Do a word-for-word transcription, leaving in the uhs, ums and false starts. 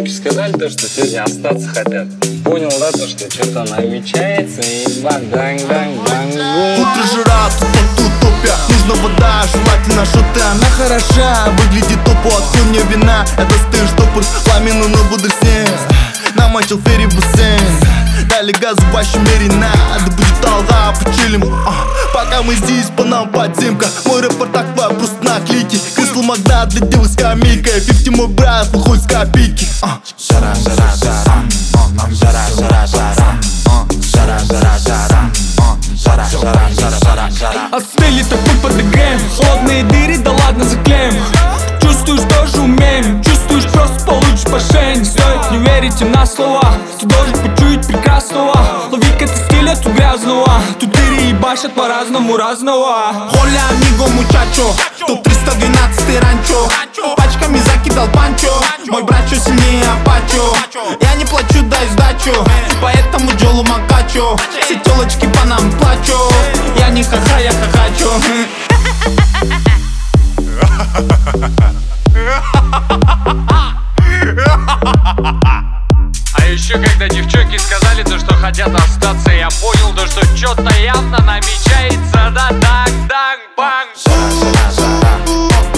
девчонки сказали то, что сегодня остаться хотят. Понял, да, то, что что-то намечается и бang-бang-бang-бang. Утро жара, тут тут тупя. Нужна вода, желательно шуты. Она хороша, выглядит тупо, открой мне вина. Это стыд, штопор, пламенный, но буду с ней. Намочил ферри бассейн. Дали газу в вашей мере, надо будет толга, почилим а, пока мы здесь, по нам подземка. Мой рэпер так просто наклейки. Крысло магнат для девы скамейка. Фифти мой брат, выходит с копейки а. Жара, жара, жара, жара, жара, жара, жара, жара, жара, жара, жара, жара, жара, жара. Остыли, так мы подыграем. Холодные дыры, да ладно заклеим. Чувствуешь, тоже умеем. Чувствуешь, просто получишь по шее. Не стоит не верить им на слова. Ты должен почуять прекрасного. Лови-ка ты стиль эту грязного. Тут дыры ебашат по-разному разного. Холя, амиго, мучачо. Тут триста двенадцатый ранчо. Пачками закидал панчо. Мой брат чё сильнее апачо. Я не плачу, дай сдачу. Поэтому Джолу Макачо. Все телочки по нам плачу. Я не ха-ха, я хахачо. А еще когда девчонки сказали то, что хотят остаться, я понял то, что что-то явно намечается. Да-так-так-банг. Жара, жара, жара,